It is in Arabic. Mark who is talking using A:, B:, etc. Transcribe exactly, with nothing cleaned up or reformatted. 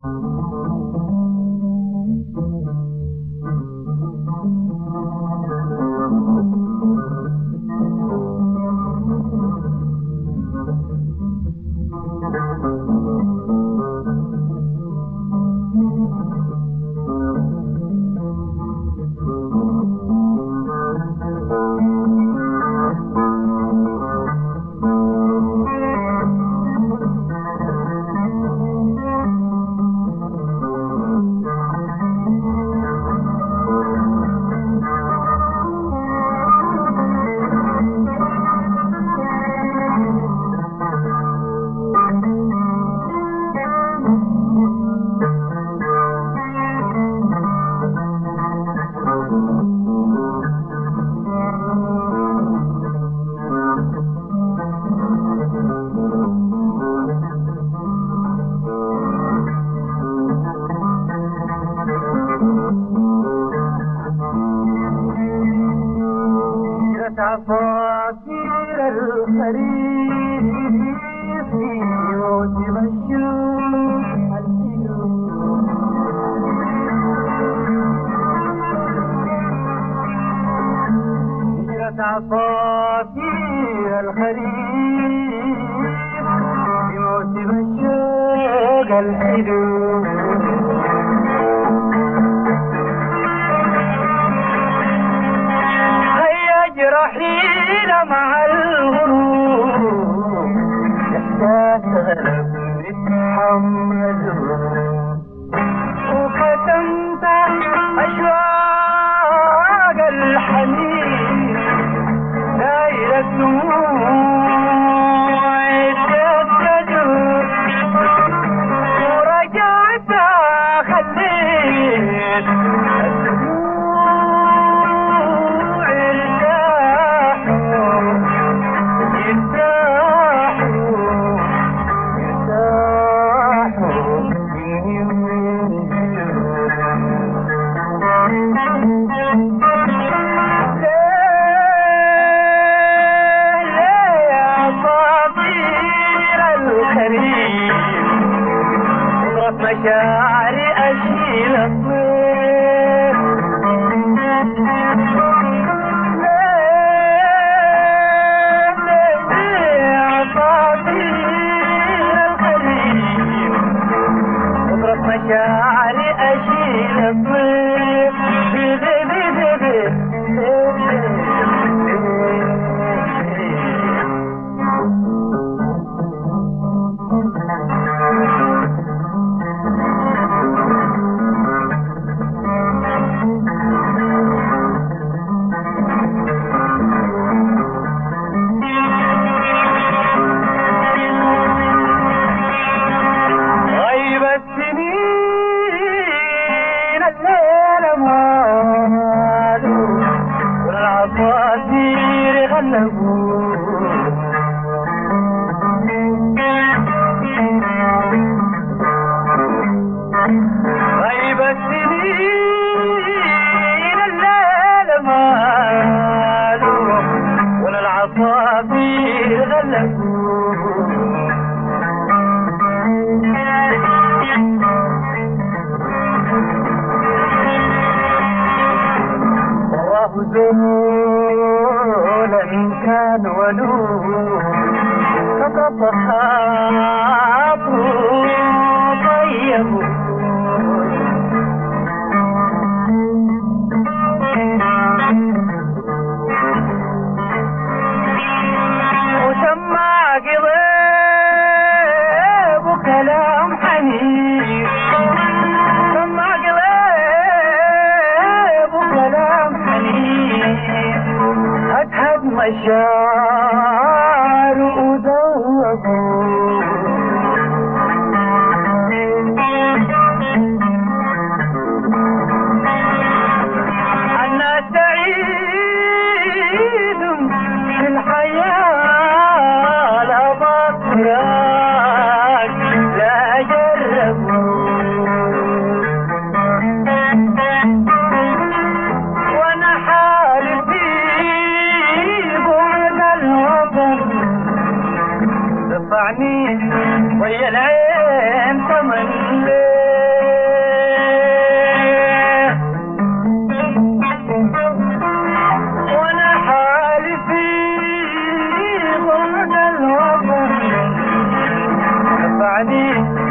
A: عصافير الخريف في موسم الشوق الحلو هجرة عصافير الخريف في موسم الشوق الحلو رحيل مع الغروب إحساس غلب نتحمل وكتمت أشواق الحنين دايرة دموع تسجد ورجعت خليت مشاعري أشيل الطير عصافير الخريف اضرب مشاعري أشيل الطير والعصافير غلبوا غيب السنين الليل مالوا والعصافير غلبوا زولا كان ولوه كطفحات طيب وسمع قلب وكلام حنين سمع قلب وكلام حنين هدهد مشاعر وذوقوا الناس سعيد في الحياة لا بطراك لا جربوا وانا حالي في بعد بعدين